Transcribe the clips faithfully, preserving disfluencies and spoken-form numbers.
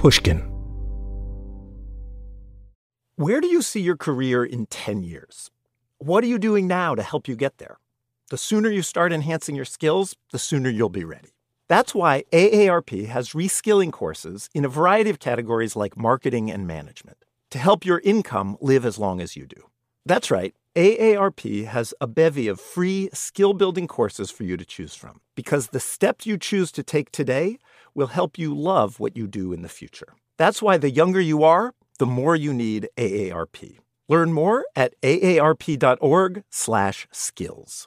Pushkin. Where do you see your career in ten years? What are you doing now to help you get there? The sooner you start enhancing your skills, the sooner you'll be ready. That's why A A R P has reskilling courses in a variety of categories like marketing and management to help your income live as long as you do. That's right. A A R P has a bevy of free skill-building courses for you to choose from because the steps you choose to take today will help you love what you do in the future. That's why the younger you are, the more you need A A R P. Learn more at aarp.org slash skills.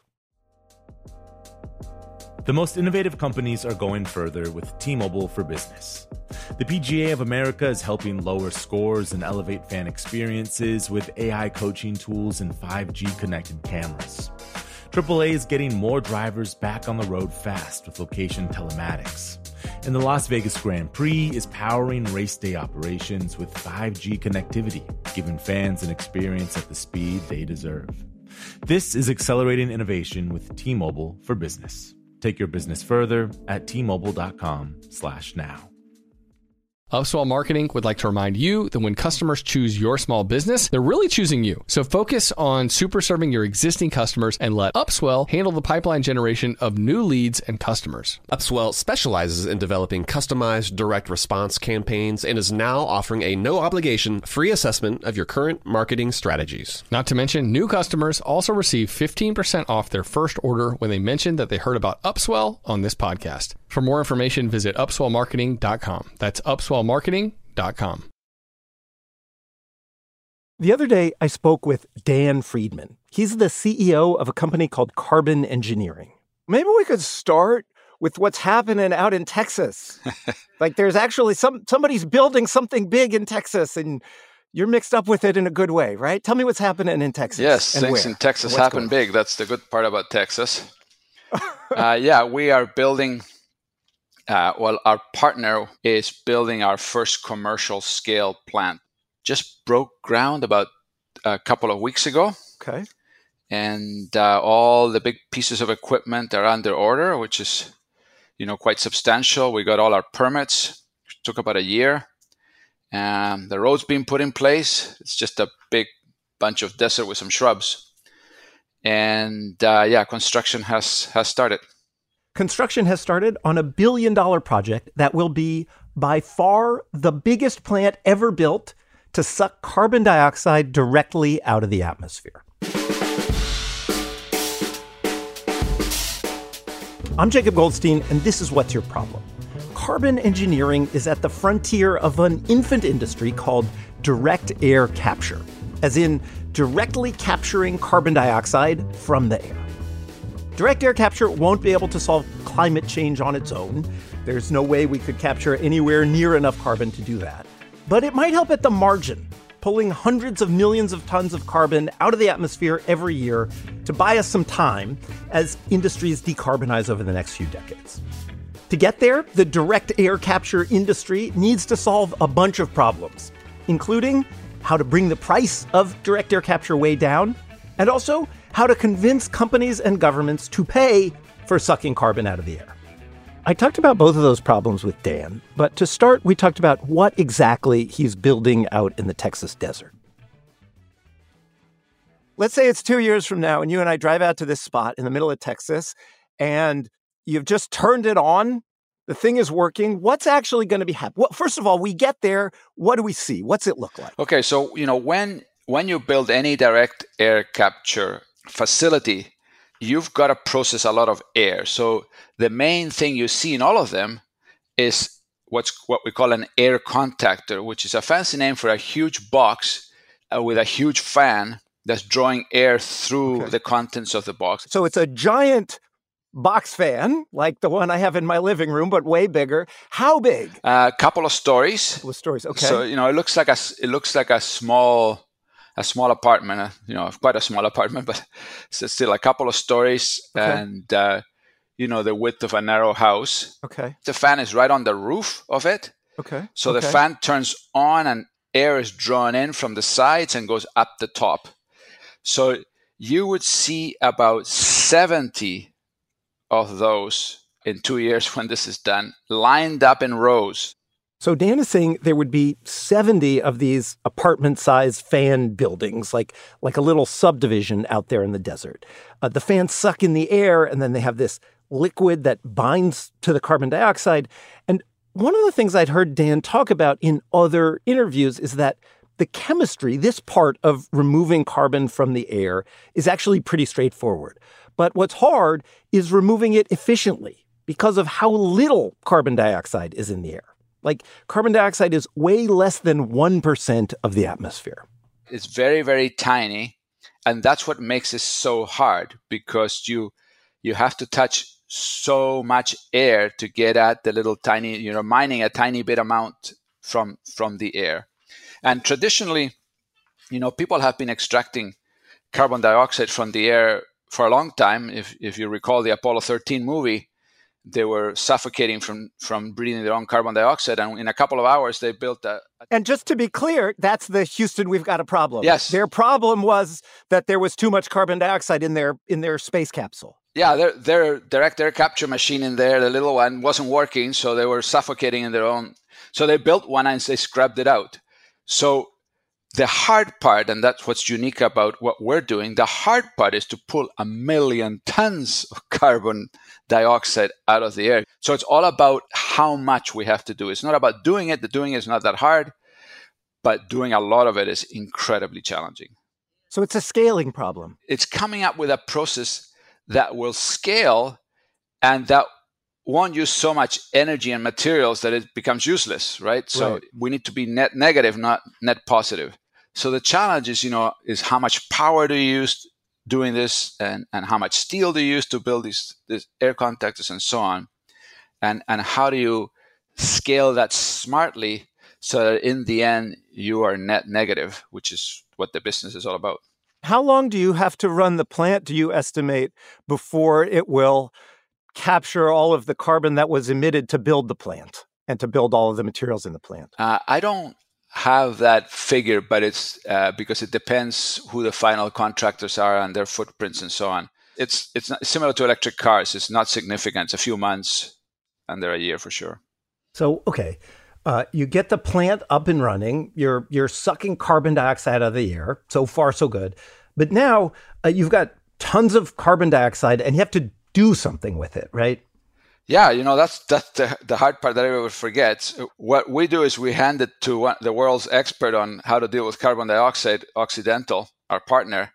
The most innovative companies are going further with T-Mobile for Business. The P G A of America is helping lower scores and elevate fan experiences with A I coaching tools and five G connected cameras. triple A is getting more drivers back on the road fast with location telematics. And the Las Vegas Grand Prix is powering race day operations with five G connectivity, giving fans an experience at the speed they deserve. This is accelerating innovation with T-Mobile for Business. Take your business further at T-Mobile.com slash now. Upswell Marketing would like to remind you that when customers choose your small business, they're really choosing you. So focus on super serving your existing customers and let Upswell handle the pipeline generation of new leads and customers. Upswell specializes in developing customized direct response campaigns and is now offering a no-obligation free assessment of your current marketing strategies. Not to mention, new customers also receive fifteen percent off their first order when they mention that they heard about Upswell on this podcast. For more information, visit upswell marketing dot com. That's upswell marketing dot com. The other day, I spoke with Dan Friedman. He's the C E O of a company called Carbon Engineering. Maybe we could start with what's happening out in Texas. Like there's actually some somebody's building something big in Texas, and you're mixed up with it in a good way, right? Tell me what's happening in Texas. Yes, and things where, in Texas happen big. That's the good part about Texas. uh, yeah, we are building... Uh, well, our partner is building our first commercial scale plant. Just broke ground about a couple of weeks ago. Okay. And uh, all the big pieces of equipment are under order, which is, you know, quite substantial. We got all our permits. It took about a year. Um, the road's been put in place. It's just a big bunch of desert with some shrubs. And uh, yeah, construction has, has started. Construction has started on a billion dollar project that will be by far the biggest plant ever built to suck carbon dioxide directly out of the atmosphere. I'm Jacob Goldstein, and this is What's Your Problem? Carbon engineering is at the frontier of an infant industry called direct air capture, as in directly capturing carbon dioxide from the air. Direct air capture won't be able to solve climate change on its own. There's no way we could capture anywhere near enough carbon to do that. But it might help at the margin, pulling hundreds of millions of tons of carbon out of the atmosphere every year to buy us some time as industries decarbonize over the next few decades. To get there, the direct air capture industry needs to solve a bunch of problems, including how to bring the price of direct air capture way down, and also how to convince companies and governments to pay for sucking carbon out of the air. I talked about both of those problems with Dan, but to start, we talked about what exactly he's building out in the Texas desert. Let's say it's two years from now, and you and I drive out to this spot in the middle of Texas, and you've just turned it on. The thing is working. What's actually going to be happening? Well, first of all, we get there. What do we see? What's it look like? Okay, so you know when when you build any direct air capture facility, you've got to process a lot of air. So the main thing you see in all of them is what's what we call an air contactor, which is a fancy name for a huge box uh, with a huge fan that's drawing air through okay. the contents of the box. So it's a giant box fan, like the one I have in my living room, but way bigger. How big? A uh, couple of stories. A couple of stories. Okay. So you know, it looks like a it looks like a small. A small apartment, uh, you know, quite a small apartment, but it's still a couple of stories okay. and, uh, you know, the width of a narrow house. Okay. The fan is right on the roof of it. Okay. So okay. the fan turns on and air is drawn in from the sides and goes up the top. So you would see about seventy of those in two years when this is done, lined up in rows. So Dan is saying there would be seventy of these apartment-sized fan buildings, like, like a little subdivision out there in the desert. Uh, the fans suck in the air, and then they have this liquid that binds to the carbon dioxide. And one of the things I'd heard Dan talk about in other interviews is that the chemistry, this part of removing carbon from the air, is actually pretty straightforward. But what's hard is removing it efficiently because of how little carbon dioxide is in the air. Like, carbon dioxide is way less than one percent of the atmosphere. It's very, very tiny. And that's what makes it so hard, because you you have to touch so much air to get at the little tiny, you know, mining a tiny bit amount from from the air. And traditionally, you know, people have been extracting carbon dioxide from the air for a long time. If if you recall the Apollo thirteen movie, they were suffocating from, from breathing their own carbon dioxide. And in a couple of hours, they built a... a and just to be clear, that's the Houston, we've got a problem. Yes. Their problem was that there was too much carbon dioxide in their in their space capsule. Yeah, their, their direct air capture machine in there, the little one, wasn't working. So they were suffocating in their own... So they built one and they scrubbed it out. So the hard part, and that's what's unique about what we're doing, the hard part is to pull a million tons of carbon dioxide out of the air. So it's all about how much we have to do. It's not about doing it. The doing it is not that hard, but doing a lot of it is incredibly challenging. So it's a scaling problem. It's coming up with a process that will scale and that won't use so much energy and materials that it becomes useless, right? So Right. we need to be net negative, not net positive. So the challenge is, you know, is how much power do you use doing this, and, and how much steel do you use to build these, these air contactors and so on. And, and how do you scale that smartly so that in the end you are net negative, which is what the business is all about. How long do you have to run the plant, do you estimate, before it will capture all of the carbon that was emitted to build the plant and to build all of the materials in the plant? Uh, I don't have that figure, but it's uh, because it depends who the final contractors are and their footprints and so on. It's it's not, similar to electric cars. It's not significant. It's a few months under a year for sure. So, okay, uh, you get the plant up and running. You're you're sucking carbon dioxide out of the air. So far, so good. But now uh, you've got tons of carbon dioxide, and you have to do something with it, right? Yeah, you know, that's that's the, the hard part that everyone forgets. What we do is we hand it to one, the world's expert on how to deal with carbon dioxide, Occidental, our partner,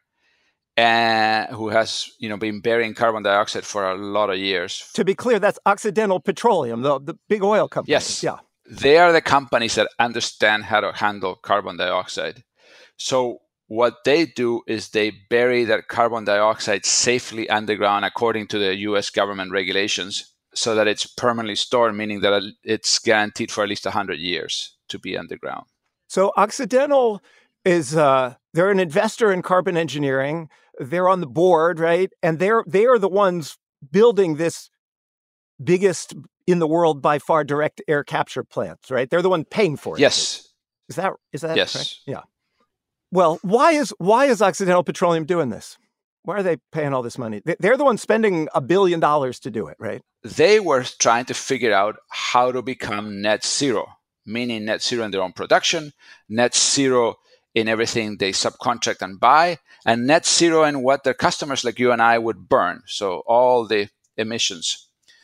and who has, you know, been burying carbon dioxide for a lot of years. To be clear, that's Occidental Petroleum, the, the big oil company. Yes. Yeah. They are the companies that understand how to handle carbon dioxide. So what they do is they bury that carbon dioxide safely underground according to the U S government regulations, so that it's permanently stored, meaning that it's guaranteed for at least one hundred years to be underground. So Occidental is, uh, they're an investor in carbon engineering. They're on the board, right? And they're they are the ones building this biggest in the world by far direct air capture plants, right? They're the one paying for it. Yes. Is that is that Yes. correct? Yeah. Well, why is why is Occidental Petroleum doing this? Why are they paying all this money? They're the ones spending a billion dollars to do it, right? They were trying to figure out how to become net zero, meaning net zero in their own production, net zero in everything they subcontract and buy, and net zero in what their customers like you and I would burn. So all the emissions.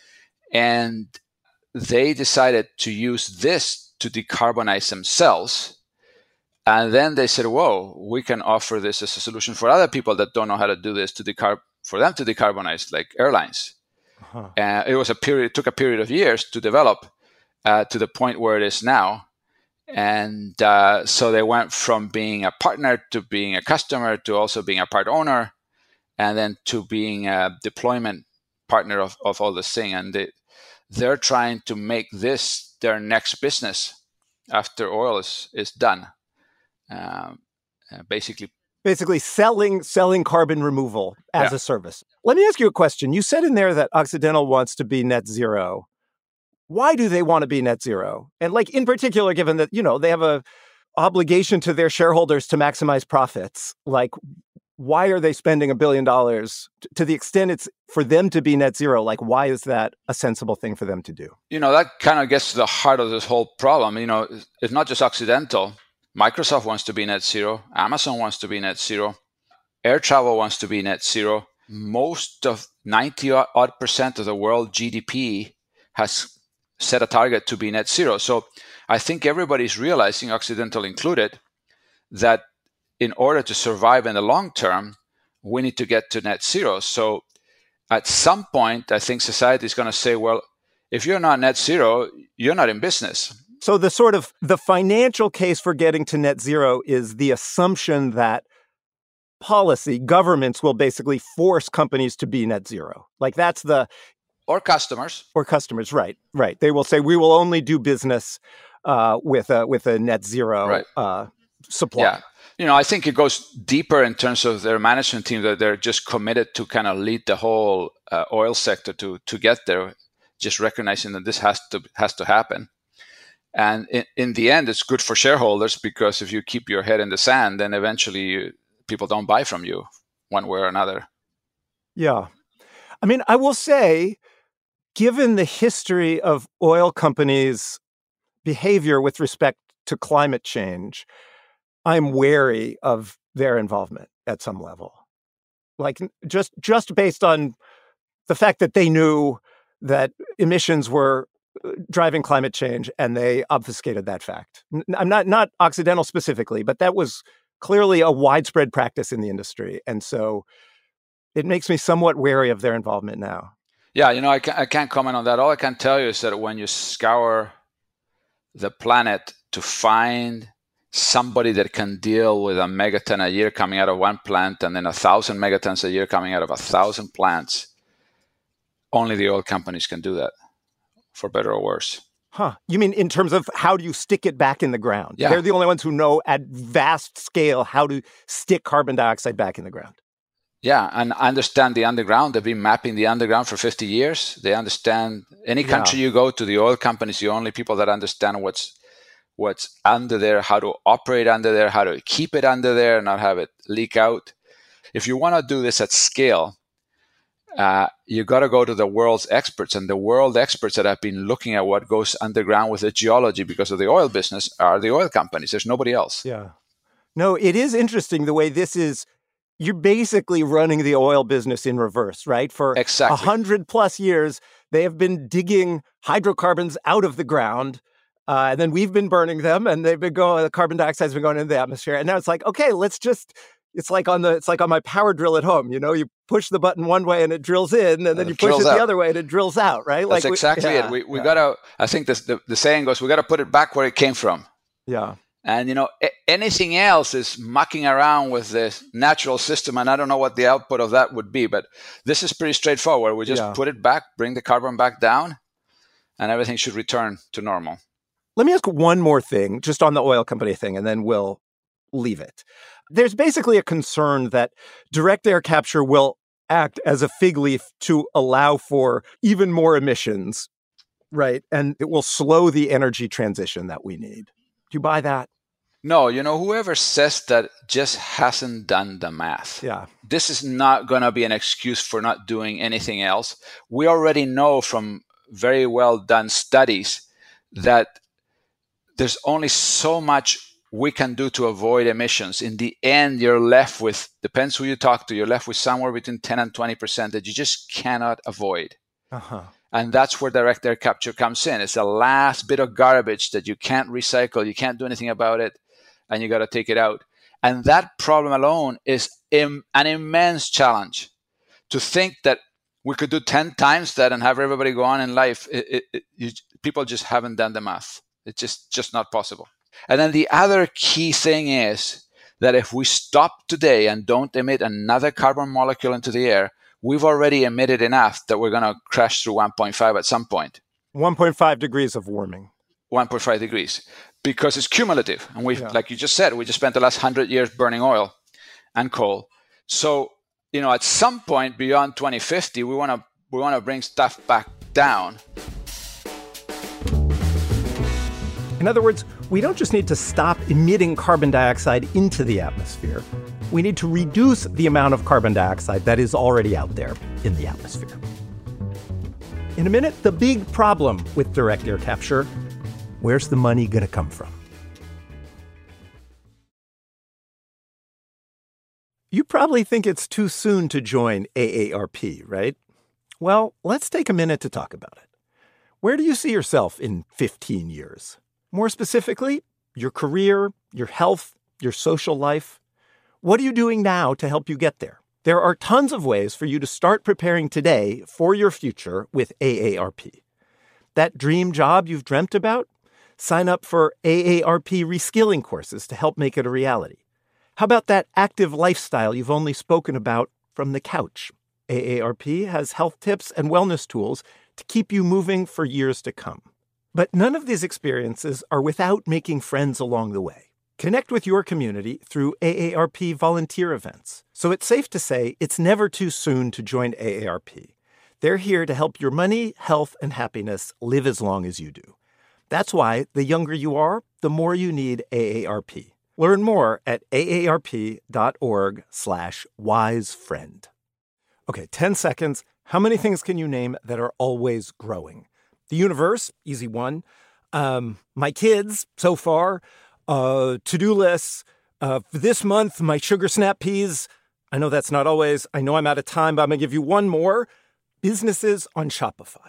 And they decided to use this to decarbonize themselves. And then they said, whoa, we can offer this as a solution for other people that don't know how to do this to decarb for them to decarbonize, like airlines. Uh-huh. Uh, it was a period, it took a period of years to develop uh, to the point where it is now. And uh, so they went from being a partner to being a customer to also being a part owner, and then to being a deployment partner of, of all this thing. And they, they're trying to make this their next business after oil is, is done. Um, uh, basically, basically selling selling carbon removal as yeah. a service. Let me ask you a question. You said in there that Occidental wants to be net zero. Why do they want to be net zero? And like in particular, given that, you know, they have a obligation to their shareholders to maximize profits, like why are they spending a billion dollars? To the extent it's for them to be net zero, like, why is that a sensible thing for them to do? You know, that kind of gets to the heart of this whole problem. You know, it's not just Occidental. Microsoft wants to be net zero. Amazon wants to be net zero. Air travel wants to be net zero. Most of ninety odd percent of the world G D P has set a target to be net zero. So I think everybody's realizing, Occidental included, that in order to survive in the long term, we need to get to net zero. So at some point, I think society is going to say, well, if you're not net zero, you're not in business. So the sort of the financial case for getting to net zero is the assumption that policy, governments will basically force companies to be net zero. Like that's the... Or customers. Or customers, right, right. They will say, we will only do business uh, with, a, with a net zero right. uh, supply. Yeah. You know, I think it goes deeper in terms of their management team, that they're just committed to kind of lead the whole uh, oil sector to to get there, just recognizing that this has to has to happen. And in, in the end, it's good for shareholders, because if you keep your head in the sand, then eventually you, people don't buy from you one way or another. Yeah. I mean, I will say, given the history of oil companies' behavior with respect to climate change, I'm wary of their involvement at some level. Like just just based on the fact that they knew that emissions were driving climate change and they obfuscated that fact. I'm not not Occidental specifically, but that was clearly a widespread practice in the industry. And so it makes me somewhat wary of their involvement now. Yeah, you know, I can't, I can't comment on that. All I can tell you is that when you scour the planet to find somebody that can deal with a megaton a year coming out of one plant and then a thousand megatons a year coming out of a thousand plants, only the oil companies can do that, for better or worse. Huh. You mean in terms of how do you stick it back in the ground? Yeah. They're the only ones who know at vast scale how to stick carbon dioxide back in the ground. Yeah, and understand the underground. They've been mapping the underground for fifty years. They understand any country yeah. you go to, the oil companies, the only people that understand what's what's under there, how to operate under there, how to keep it under there and not have it leak out. If you want to do this at scale, uh, you got to go to the world's experts. And the world experts that have been looking at what goes underground with the geology because of the oil business are the oil companies. There's nobody else. Yeah. No, it is interesting the way this is. You're basically running the oil business in reverse, right? For a exactly. hundred plus years, they have been digging hydrocarbons out of the ground. Uh, and then we've been burning them, and they've been going. The carbon dioxide's been going into the atmosphere, and now it's like, okay, let's just. It's like on the. It's like on my power drill at home. You know, you push the button one way and it drills in, and then and you push it out. the other way and it drills out. Right? That's like exactly we, yeah, it. We we yeah. gotta. I think this, the the saying goes, we gotta put it back where it came from. Yeah. And you know, a- anything else is mucking around with the natural system, and I don't know what the output of that would be. But this is pretty straightforward. We just yeah. put it back, bring the carbon back down, and everything should return to normal. Let me ask one more thing, just on the oil company thing, and then we'll leave it. There's basically a concern that direct air capture will act as a fig leaf to allow for even more emissions, right? And it will slow the energy transition that we need. Do you buy that? No, you know, whoever says that just hasn't done the math. Yeah. This is not going to be an excuse for not doing anything else. We already know from very well done studies that there's only so much we can do to avoid emissions. In the end, you're left with, depends who you talk to, you're left with somewhere between ten and twenty percent that you just cannot avoid. Uh-huh. And that's where direct air capture comes in. It's the last bit of garbage that you can't recycle, you can't do anything about it, and you got to take it out. And that problem alone is im- an immense challenge. To think that we could do ten times that and have everybody go on in life, it, it, it, you, people just haven't done the math. It's just, just not possible. And then the other key thing is that if we stop today and don't emit another carbon molecule into the air, we've already emitted enough that we're going to crash through one point five at some point. one point five degrees of warming. one point five degrees, because it's cumulative. And we've, Yeah. like you just said, we just spent the last one hundred years burning oil and coal. So, you know, at some point beyond twenty fifty, we want to we want to bring stuff back down. In other words, we don't just need to stop emitting carbon dioxide into the atmosphere. we need to reduce the amount of carbon dioxide that is already out there in the atmosphere. In a minute, the big problem with direct air capture: where's the money going to come from? You probably think it's too soon to join A A R P, right? Well, let's take a minute to talk about it. Where do you see yourself in fifteen years? More specifically, your career, your health, your social life. What are you doing now to help you get there? There are tons of ways for you to start preparing today for your future with A A R P. That dream job you've dreamt about? Sign up for A A R P reskilling courses to help make it a reality. How about that active lifestyle you've only spoken about from the couch? A A R P has health tips and wellness tools to keep you moving for years to come. But none of these experiences are without making friends along the way. Connect with your community through A A R P volunteer events. So it's safe to say it's never too soon to join A A R P. They're here to help your money, health, and happiness live as long as you do. That's why the younger you are, the more you need A A R P. Learn more at aarp.org slash wisefriend. Okay, ten seconds. How many things can you name that are always growing? The universe, easy one. Um, my kids, so far. Uh, to-do lists. Uh, for this month, my sugar snap peas. I know that's not always. I know I'm out of time, but I'm going to give you one more. Businesses on Shopify.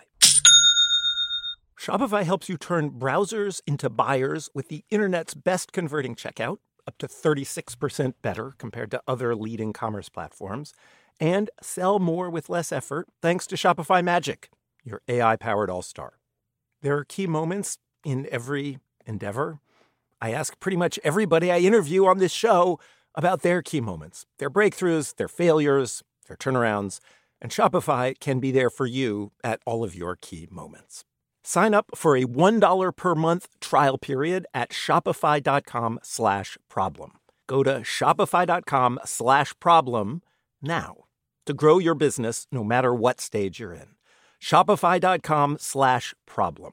Shopify helps you turn browsers into buyers with the internet's best converting checkout, up to thirty-six percent better compared to other leading commerce platforms, and sell more with less effort thanks to Shopify Magic, your A I-powered all-star. There are key moments in every endeavor. I ask pretty much everybody I interview on this show about their key moments, their breakthroughs, their failures, their turnarounds, and Shopify can be there for you at all of your key moments. Sign up for a one dollar per month trial period at shopify.com slash problem. Go to shopify.com slash problem now to grow your business no matter what stage you're in. Shopify.com slash problem.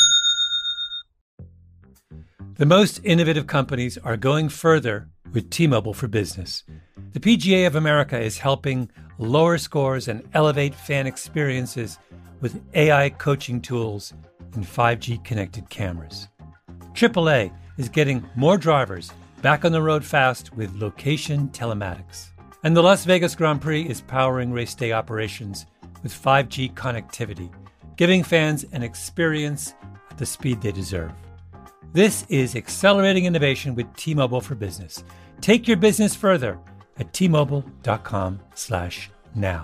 The most innovative companies are going further with T-Mobile for Business. The P G A of America is helping lower scores and elevate fan experiences with A I coaching tools and five G connected cameras. triple A is getting more drivers back on the road fast with location telematics. And the Las Vegas Grand Prix is powering race day operations with five G connectivity, giving fans an experience at the speed they deserve. This is accelerating innovation with T-Mobile for Business. Take your business further at T-Mobile.com slash now.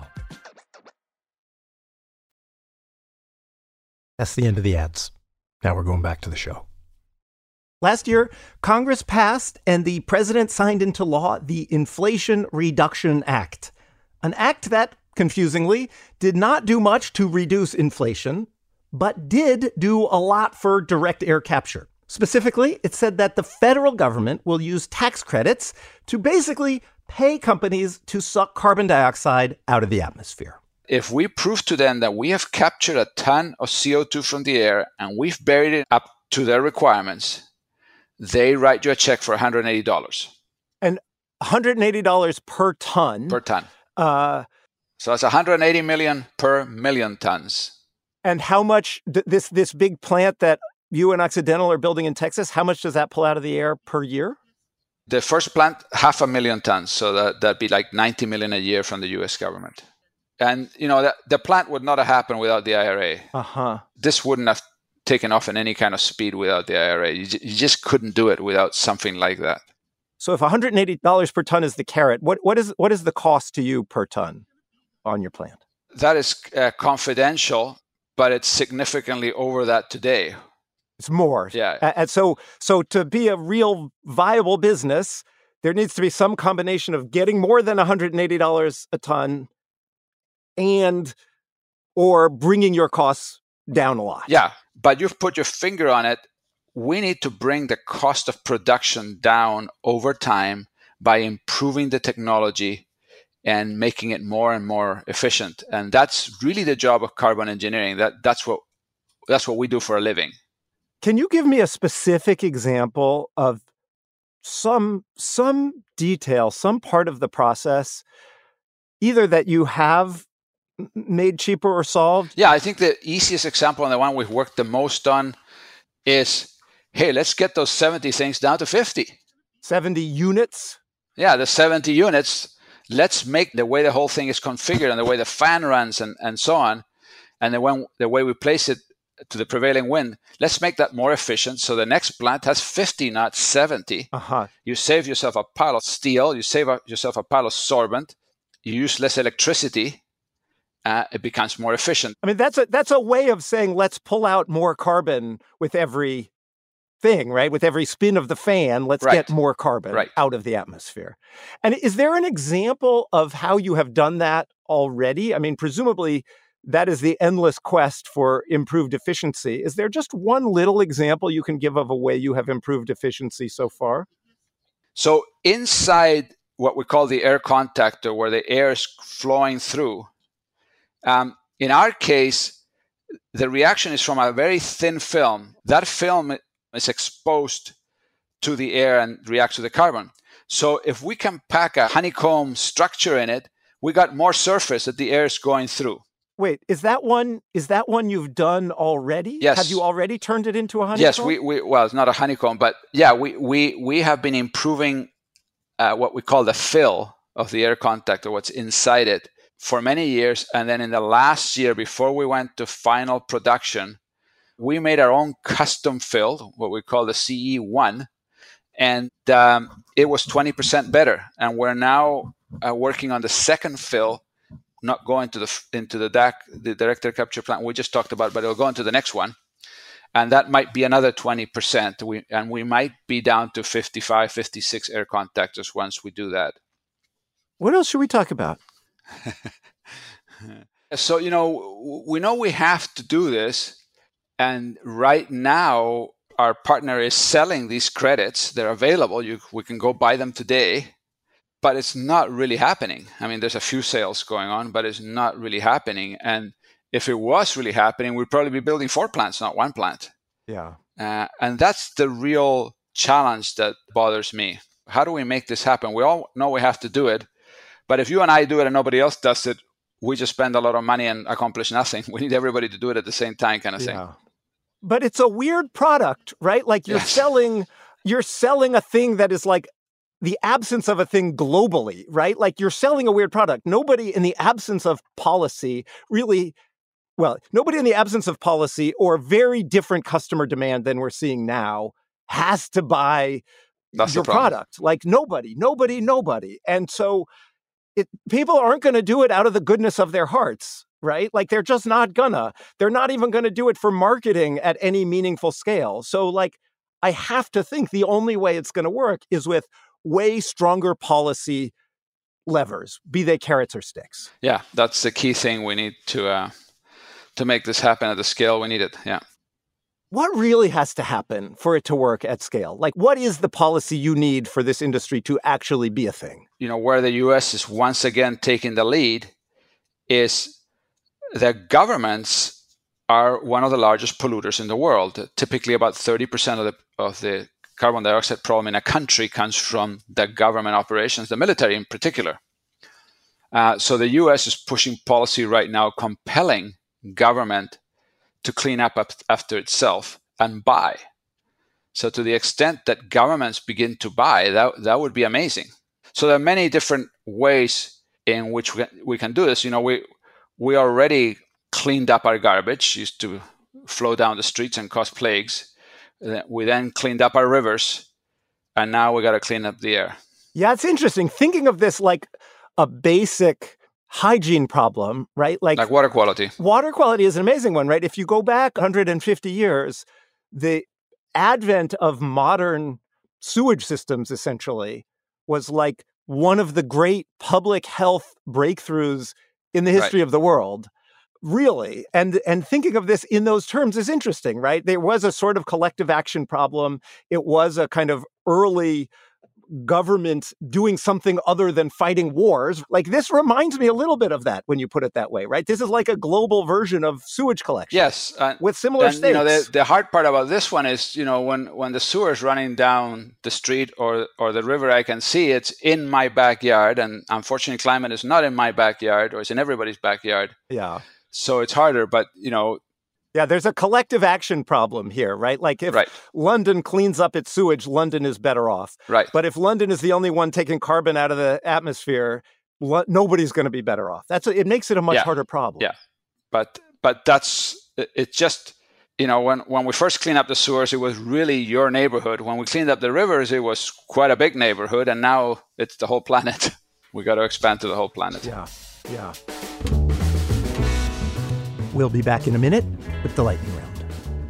That's the end of the ads. Now we're going back to the show. Last year, Congress passed and the president signed into law the Inflation Reduction Act, an act that, confusingly, did not do much to reduce inflation, but did do a lot for direct air capture. Specifically, it said that the federal government will use tax credits to basically pay companies to suck carbon dioxide out of the atmosphere. If we prove to them that we have captured a ton of C O two from the air and we've buried it up to their requirements, they write you a check for one hundred eighty dollars. And one hundred eighty dollars per ton. Per ton. Uh, so that's one hundred eighty million per million tons. And how much th- this this big plant that you and Occidental are building in Texas, how much does that pull out of the air per year? The first plant, half a million tons. So that, that'd be like ninety million a year from the U S government. And, you know, that, the plant would not have happened without the I R A. Uh-huh. This wouldn't have taken off in any kind of speed without the I R A. You, j- you just couldn't do it without something like that. So if one hundred eighty dollars per ton is the carrot, what what is what is the cost to you per ton on your plant? That is uh, confidential, but it's significantly over that today. It's more. Yeah. And so so to be a real viable business, there needs to be some combination of getting more than one hundred eighty dollars a ton and or bringing your costs down a lot. Yeah, but you've put your finger on it. We need to bring the cost of production down over time by improving the technology and making it more and more efficient. And that's really the job of carbon engineering. That that's what that's what we do for a living. Can you give me a specific example of some some detail, some part of the process, either that you have made cheaper or solved? Yeah, I think the easiest example and the one we've worked the most on is, hey, let's get those seventy things down to fifty. seventy units? Yeah, the seventy units. Let's make the way the whole thing is configured and the way the fan runs and, and so on, and the, when, the way we place it to the prevailing wind, let's make that more efficient. So the next plant has fifty, not seventy. Uh-huh. You save yourself a pile of steel. You save a, yourself a pile of sorbent. You use less electricity. Uh, it becomes more efficient. I mean, that's a that's a way of saying let's pull out more carbon with every thing, right? With every spin of the fan, let's right. get more carbon right. out of the atmosphere. And is there an example of how you have done that already? I mean, presumably that is the endless quest for improved efficiency. Is there just one little example you can give of a way you have improved efficiency so far? So inside what we call the air contactor, where the air is flowing through, um, in our case, the reaction is from a very thin film. That film is exposed to the air and reacts to the carbon. So if we can pack a honeycomb structure in it, we got more surface that the air is going through. Wait, is that one is that one you've done already? Yes. Have you already turned it into a honeycomb? Yes, we, we well, it's not a honeycomb, but yeah, we we we have been improving uh, what we call the fill of the air contactor, what's inside it, for many years. And then in the last year, before we went to final production, we made our own custom fill, what we call the C E one, and um, it was twenty percent better. And we're now uh, working on the second fill, not going to the into the D A C, the direct air capture plant we just talked about, but it'll go into the next one, and that might be another twenty percent. We and we might be down to fifty-five, fifty-six air contactors once we do that. What else should we talk about? So, you know, we know we have to do this, and right now our partner is selling these credits. They're available. You, we can go buy them today. But it's not really happening. I mean, there's a few sales going on, but it's not really happening. And if it was really happening, we'd probably be building four plants, not one plant. Yeah. Uh, and that's the real challenge that bothers me. How do we make this happen? We all know we have to do it. But if you and I do it and nobody else does it, we just spend a lot of money and accomplish nothing. We need everybody to do it at the same time, kind of yeah. thing. But it's a weird product, right? Like you're yes. selling, you're selling a thing that is like the absence of a thing globally, right? Like you're selling a weird product. Nobody in the absence of policy really, well, nobody in the absence of policy or very different customer demand than we're seeing now has to buy That's your product. Like nobody, nobody, nobody. And so it, people aren't going to do it out of the goodness of their hearts, right? Like they're just not gonna. They're not even going to do it for marketing at any meaningful scale. So like, I have to think the only way it's going to work is with way stronger policy levers, be they carrots or sticks. Yeah, that's the key thing we need to uh, to make this happen at the scale we need it. Yeah. What really has to happen for it to work at scale? Like, what is the policy you need for this industry to actually be a thing? You know, where the U S is once again taking the lead is the governments are one of the largest polluters in the world. Typically, about thirty percent of the of the carbon dioxide problem in a country comes from the government operations, the military in particular. Uh, so the U S is pushing policy right now, compelling government to clean up after itself and buy. So to the extent that governments begin to buy, that, that would be amazing. So there are many different ways in which we can, we can do this. You know, we we already cleaned up our garbage, used to flow down the streets and cause plagues. We then cleaned up our rivers, and now we got to clean up the air. Yeah, it's interesting. Thinking of this like a basic hygiene problem, right? Like, like water quality. Water quality is an amazing one, right? If you go back one hundred fifty years, the advent of modern sewage systems essentially was like one of the great public health breakthroughs in the history right. of the world. Really. And and thinking of this in those terms is interesting, right? There was a sort of collective action problem. It was a kind of early government doing something other than fighting wars. Like, this reminds me a little bit of that when you put it that way, right? This is like a global version of sewage collection. Yes. Uh, with similar and, stakes. You know, the, the hard part about this one is, you know, when, when the sewer is running down the street or, or the river, I can see it's in my backyard. And unfortunately, climate is not in my backyard, or it's in everybody's backyard. Yeah. So it's harder, but, you know, yeah, there's a collective action problem here, right? Like if right. London cleans up its sewage, London is better off. Right. But if London is the only one taking carbon out of the atmosphere, lo- nobody's going to be better off. That's a, it makes it a much yeah. harder problem. Yeah, but but that's it. Just you know, when when we first cleaned up the sewers, it was really your neighborhood. When we cleaned up the rivers, it was quite a big neighborhood, and now it's the whole planet. We got to expand to the whole planet. Yeah, yeah. We'll be back in a minute with the lightning round.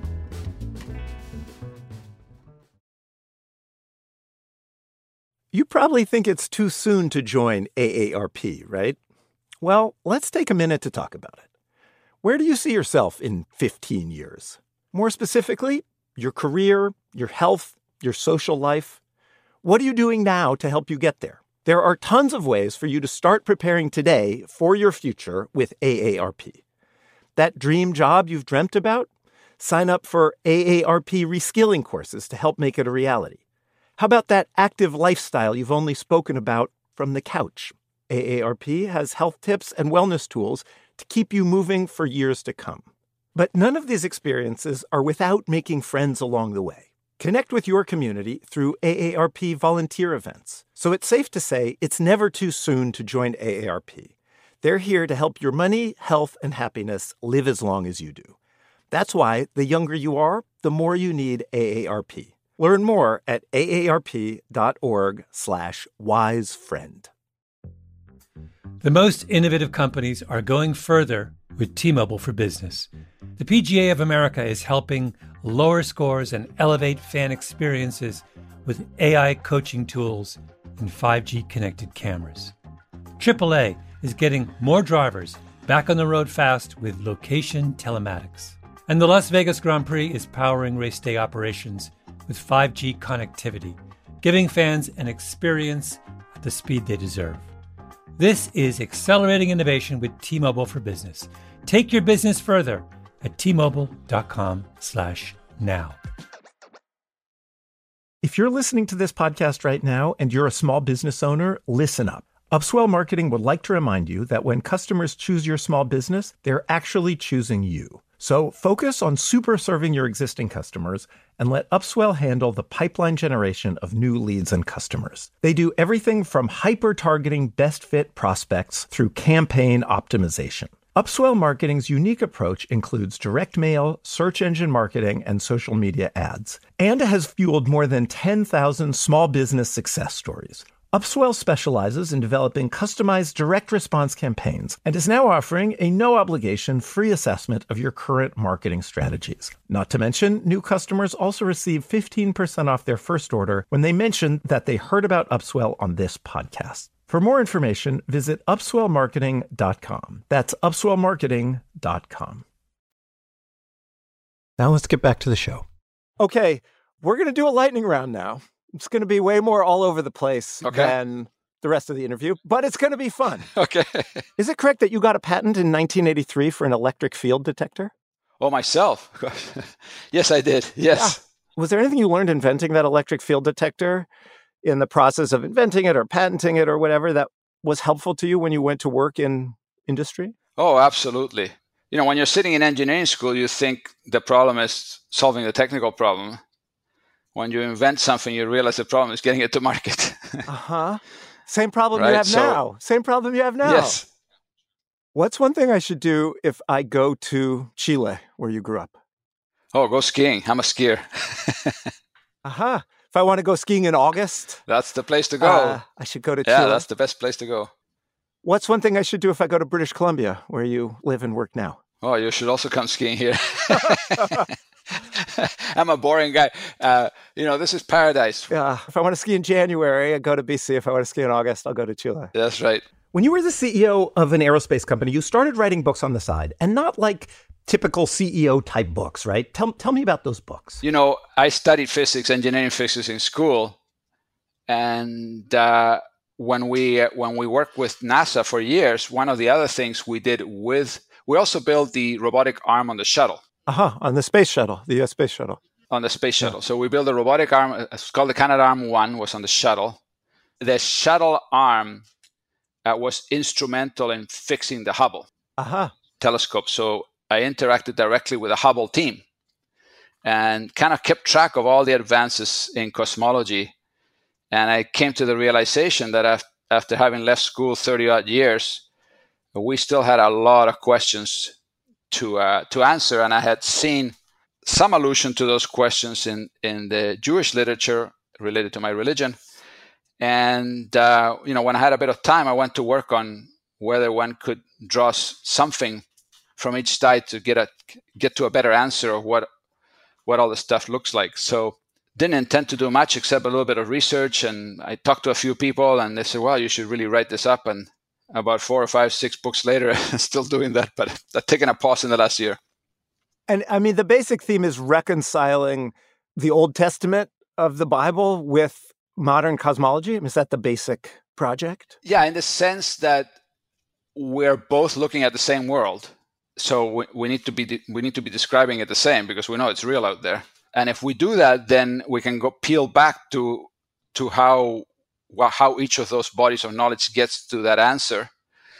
You probably think it's too soon to join A A R P, right? Well, let's take a minute to talk about it. Where do you see yourself in fifteen years? More specifically, your career, your health, your social life. What are you doing now to help you get there? There are tons of ways for you to start preparing today for your future with A A R P. That dream job you've dreamt about? Sign up for A A R P reskilling courses to help make it a reality. How about that active lifestyle you've only spoken about from the couch? A A R P has health tips and wellness tools to keep you moving for years to come. But none of these experiences are without making friends along the way. Connect with your community through A A R P volunteer events. So it's safe to say it's never too soon to join A A R P. They're here to help your money, health, and happiness live as long as you do. That's why the younger you are, the more you need A A R P. Learn more at aarp.org slash wisefriend. The most innovative companies are going further with T-Mobile for Business. The P G A of America is helping lower scores and elevate fan experiences with A I coaching tools and five G connected cameras. triple A is getting more drivers back on the road fast with location telematics. And the Las Vegas Grand Prix is powering race day operations with five G connectivity, giving fans an experience at the speed they deserve. This is accelerating innovation with T-Mobile for Business. Take your business further at T-Mobile.com slash now. If you're listening to this podcast right now and you're a small business owner, listen up. Upswell Marketing would like to remind you that when customers choose your small business, they're actually choosing you. So focus on super serving your existing customers and let Upswell handle the pipeline generation of new leads and customers. They do everything from hyper-targeting best fit prospects through campaign optimization. Upswell Marketing's unique approach includes direct mail, search engine marketing, and social media ads, and has fueled more than ten thousand small business success stories. Upswell specializes in developing customized direct response campaigns and is now offering a no-obligation free assessment of your current marketing strategies. Not to mention, new customers also receive fifteen percent off their first order when they mention that they heard about Upswell on this podcast. For more information, visit upswell marketing dot com. That's upswell marketing dot com. Now let's get back to the show. Okay, we're going to do a lightning round now. It's going to be way more all over the place okay. than the rest of the interview, but it's going to be fun. Okay. Is it correct that you got a patent in nineteen eighty-three for an electric field detector? Oh, myself? Yes, I did. Yes. Yeah. Was there anything you learned inventing that electric field detector in the process of inventing it or patenting it or whatever that was helpful to you when you went to work in industry? Oh, absolutely. You know, when you're sitting in engineering school, you think the problem is solving the technical problem. When you invent something, you realize the problem is getting it to market. uh-huh. Same problem right? you have so, now. Same problem you have now. Yes. What's one thing I should do if I go to Chile, where you grew up? Oh, go skiing. I'm a skier. uh-huh. If I want to go skiing in August? That's the place to go. Uh, I should go to yeah, Chile. Yeah, that's the best place to go. What's one thing I should do if I go to British Columbia, where you live and work now? Oh, you should also come skiing here. I'm a boring guy. Uh, you know, this is paradise. Yeah. If I want to ski in January, I go to B C. If I want to ski in August, I'll go to Chile. That's right. When you were the C E O of an aerospace company, you started writing books on the side, and not like typical C E O type books, right? Tell, tell me about those books. You know, I studied physics, engineering physics in school, And uh, when we uh, when we worked with NASA for years, one of the other things we did with, we also built the robotic arm on the shuttle. Uh-huh, on the space shuttle, the U S space shuttle. On the space shuttle. Yeah. So we built a robotic arm, it's called the Canadarm1, was on the shuttle. The shuttle arm uh, was instrumental in fixing the Hubble uh-huh. telescope. So I interacted directly with the Hubble team and kind of kept track of all the advances in cosmology. And I came to the realization that after having left school thirty odd years, we still had a lot of questions to uh, to answer. And I had seen some allusion to those questions in, in the Jewish literature related to my religion. And, uh, you know, when I had a bit of time, I went to work on whether one could draw something from each side to get a get to a better answer of what what all the stuff looks like. So didn't intend to do much except a little bit of research. And I talked to a few people and they said, well, you should really write this up. And about four or five, six books later, I'm still doing that, but I've taken a pause in the last year. And I mean, the basic theme is reconciling the Old Testament of the Bible with modern cosmology. I mean, is that the basic project? Yeah, in the sense that we're both looking at the same world. So we, we need to be de- we need to be describing it the same because we know it's real out there. And if we do that, then we can go peel back to to how well, how each of those bodies of knowledge gets to that answer,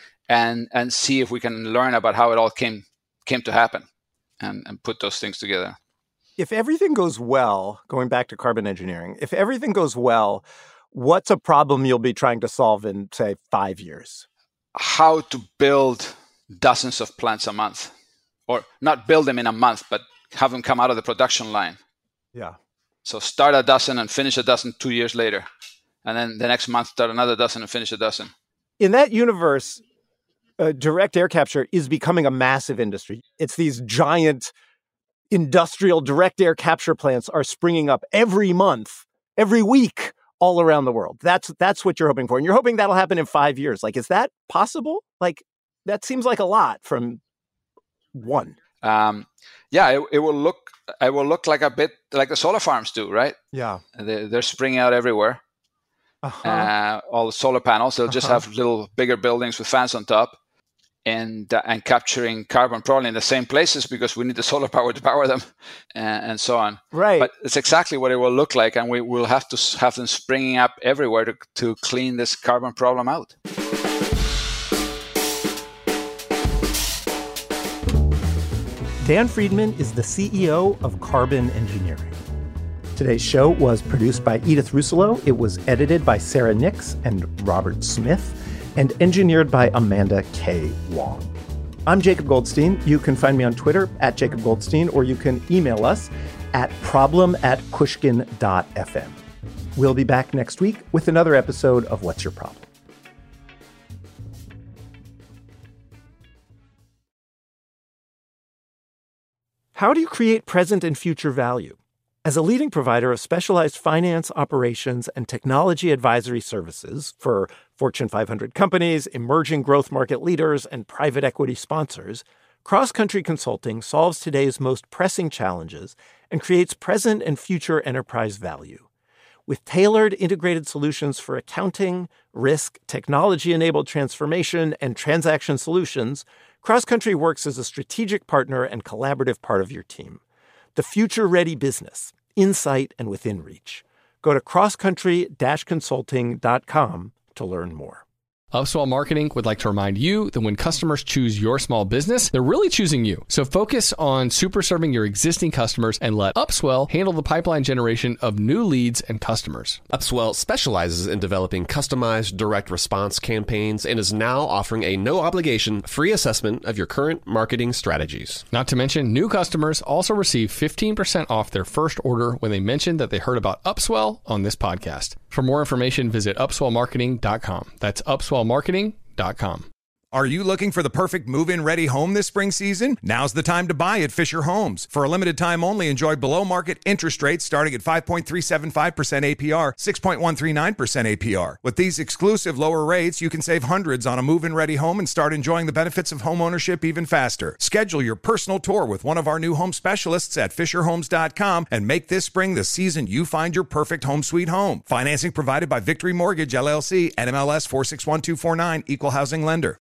and and see if we can learn about how it all came came to happen, and, and put those things together. If everything goes well, going back to carbon engineering, if everything goes well, what's a problem you'll be trying to solve in, say, five years? How to build dozens of plants a month, or not build them in a month, but have them come out of the production line. Yeah. So start a dozen and finish a dozen two years later. And then the next month, start another dozen and finish a dozen. In that universe, uh, direct air capture is becoming a massive industry. It's these giant industrial direct air capture plants are springing up every month, every week, all around the world. That's that's what you're hoping for. And you're hoping that'll happen in five years. Like, is that possible? Like, that seems like a lot from one. Um, yeah, it, it will look it will look like a bit like the solar farms do, right? Yeah. They're, they're springing out everywhere. Uh-huh. Uh, all the solar panels, they'll uh-huh. just have little bigger buildings with fans on top, and uh, and capturing carbon probably in the same places because we need the solar power to power them, and, and so on. Right. But it's exactly what it will look like, and we will have to have them springing up everywhere to to clean this carbon problem out. Dan Friedman is the C E O of Carbon Engineering. Today's show was produced by Edith Russillo. It was edited by Sarah Nix and Robert Smith, and engineered by Amanda K. Wong. I'm Jacob Goldstein. You can find me on Twitter at Jacob Goldstein, or you can email us at problem at pushkin dot f m. We'll be back next week with another episode of What's Your Problem? How do you create present and future value? As a leading provider of specialized finance, operations, and technology advisory services for Fortune five hundred companies, emerging growth market leaders, and private equity sponsors, CrossCountry Consulting solves today's most pressing challenges and creates present and future enterprise value. With tailored integrated solutions for accounting, risk, technology-enabled transformation, and transaction solutions, CrossCountry works as a strategic partner and collaborative part of your team. The future-ready business, insight, and within reach. Go to cross country dash consulting dot com to learn more. Upswell Marketing would like to remind you that when customers choose your small business, they're really choosing you. So focus on super serving your existing customers and let Upswell handle the pipeline generation of new leads and customers. Upswell specializes in developing customized direct response campaigns and is now offering a no-obligation free assessment of your current marketing strategies. Not to mention, new customers also receive fifteen percent off their first order when they mention that they heard about Upswell on this podcast. For more information, visit upswell marketing dot com. That's upswell marketing dot com. Are you looking for the perfect move-in ready home this spring season? Now's the time to buy at Fisher Homes. For a limited time only, enjoy below-market interest rates starting at five point three seven five percent A P R, six point one three nine percent A P R. With these exclusive lower rates, you can save hundreds on a move-in ready home and start enjoying the benefits of home ownership even faster. Schedule your personal tour with one of our new home specialists at fisher homes dot com and make this spring the season you find your perfect home sweet home. Financing provided by Victory Mortgage, L L C, N M L S four six one two four nine, Equal Housing Lender.